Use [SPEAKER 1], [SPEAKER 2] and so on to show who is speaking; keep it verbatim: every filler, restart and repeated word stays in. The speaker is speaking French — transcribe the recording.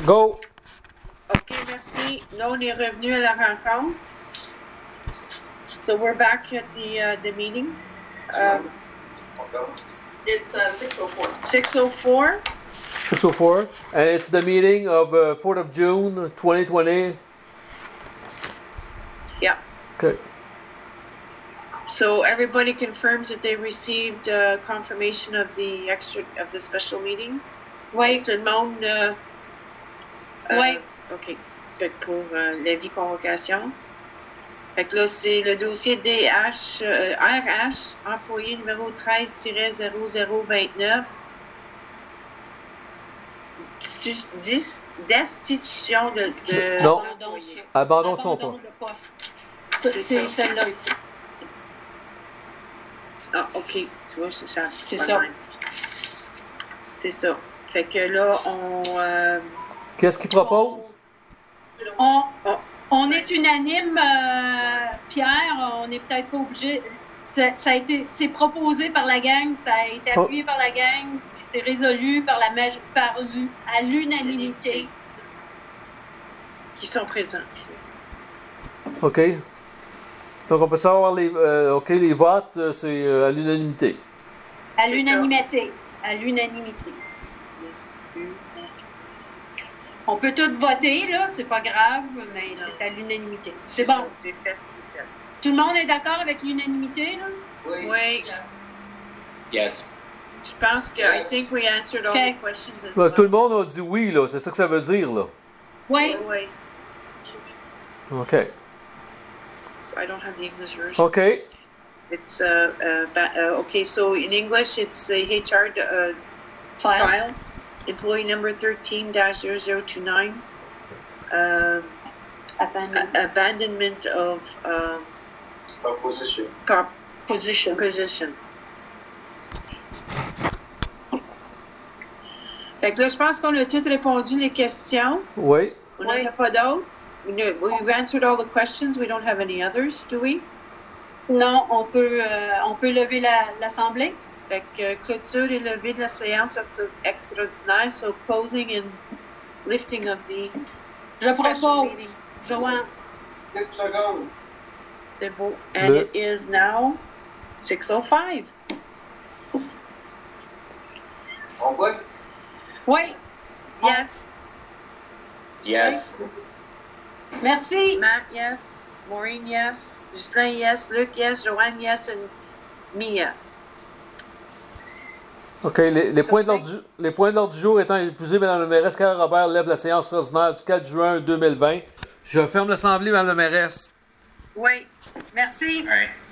[SPEAKER 1] Go!
[SPEAKER 2] OK, merci. Là, on est revenu à la rencontre. So we're back at the uh, the meeting. Um,
[SPEAKER 3] It's uh, six oh four.
[SPEAKER 2] six oh four.
[SPEAKER 1] six oh four. And it's the meeting of uh, fourth of June, twenty twenty.
[SPEAKER 2] Yeah.
[SPEAKER 1] Okay.
[SPEAKER 2] So everybody confirms that they received uh, confirmation of the extra of the special meeting.
[SPEAKER 4] Oui.
[SPEAKER 2] Tout le monde. Euh, euh,
[SPEAKER 4] Oui.
[SPEAKER 2] OK. Fait que pour euh, l'avis convocation. Fait que là, c'est le dossier D H, euh, R H, employé numéro treize zéro zéro vingt-neuf. Distu- dis- Destitution de. de
[SPEAKER 1] Non.
[SPEAKER 2] d'employé.
[SPEAKER 1] Abandon de son
[SPEAKER 4] Abandon
[SPEAKER 1] poste.
[SPEAKER 4] de poste. C'est c'est celle-là ici.
[SPEAKER 2] Ah, OK. Tu vois, c'est ça.
[SPEAKER 4] C'est
[SPEAKER 2] pas
[SPEAKER 4] ça.
[SPEAKER 2] mal. C'est ça. Fait que là, on. euh,
[SPEAKER 1] Qu'est-ce qu'il propose?
[SPEAKER 4] On,
[SPEAKER 2] Oh.
[SPEAKER 4] on est unanime, euh, Pierre, on n'est peut-être pas obligé. Ça, ça a été, c'est proposé par la gang, ça a été
[SPEAKER 1] Oh.
[SPEAKER 4] appuyé par la gang, puis c'est résolu par la maj- par l'u- à l'unanimité.
[SPEAKER 2] qui sont présents.
[SPEAKER 1] OK. Donc, on peut savoir les, euh, OK, les votes, euh, c'est euh, à l'unanimité.
[SPEAKER 4] À
[SPEAKER 2] C'est
[SPEAKER 4] l'unanimité. À l'unanimité. On peut tous voter, là, c'est pas grave, mais c'est à l'unanimité. C'est bon.
[SPEAKER 2] C'est fait, c'est fait.
[SPEAKER 4] Tout le monde est d'accord avec l'unanimité, là?
[SPEAKER 3] Oui.
[SPEAKER 2] Oui,
[SPEAKER 5] Yes.
[SPEAKER 2] je pense que I think we answered all
[SPEAKER 4] Okay.
[SPEAKER 2] the questions as
[SPEAKER 1] Ouais,
[SPEAKER 2] well.
[SPEAKER 1] tout le monde a dit oui, là. C'est ça que ça veut dire, là.
[SPEAKER 4] Oui.
[SPEAKER 2] Oui.
[SPEAKER 1] OK.
[SPEAKER 2] So I don't have the English version.
[SPEAKER 1] OK.
[SPEAKER 2] It's uh, uh, ba- uh okay. So in English, it's the H R uh,
[SPEAKER 4] File.
[SPEAKER 2] file, employee number thirteen dash zero zero two nine. Um,
[SPEAKER 4] Abandon.
[SPEAKER 2] a- abandonment of um,
[SPEAKER 3] Opposition.
[SPEAKER 2] prop-
[SPEAKER 4] Position.
[SPEAKER 2] position. Fait que là, je pense qu'on a toutes répondu les questions.
[SPEAKER 1] Oui.
[SPEAKER 2] On n'en a pas d'autres. We know- We've answered all the questions. We don't have any others, do we?
[SPEAKER 4] Non, on peut, euh, on peut lever la- l'Assemblée.
[SPEAKER 2] Fait que euh, clôture et levée de la séance extra- extraordinaire, so closing and lifting of the
[SPEAKER 4] Je
[SPEAKER 2] special
[SPEAKER 4] propose,
[SPEAKER 2] meeting.
[SPEAKER 4] Joanne,
[SPEAKER 3] Six secondes.
[SPEAKER 2] C'est beau. And
[SPEAKER 1] Le-
[SPEAKER 2] it is now six oh five.
[SPEAKER 3] On vote?
[SPEAKER 4] oui,
[SPEAKER 2] Yes.
[SPEAKER 5] Yes.
[SPEAKER 4] merci.
[SPEAKER 2] Matt, yes. Maureen, yes. Ghislain, yes. Luc, yes. Joanne, yes. And me, yes.
[SPEAKER 1] OK. Les, les points de l'ordre du, les points de l'ordre du jour étant épuisés, Mme la mairesse Carole Robert lève la séance ordinaire du quatre juin deux mille vingt. Je ferme l'Assemblée, Mme la mairesse.
[SPEAKER 2] Oui.
[SPEAKER 4] Merci.
[SPEAKER 5] All right.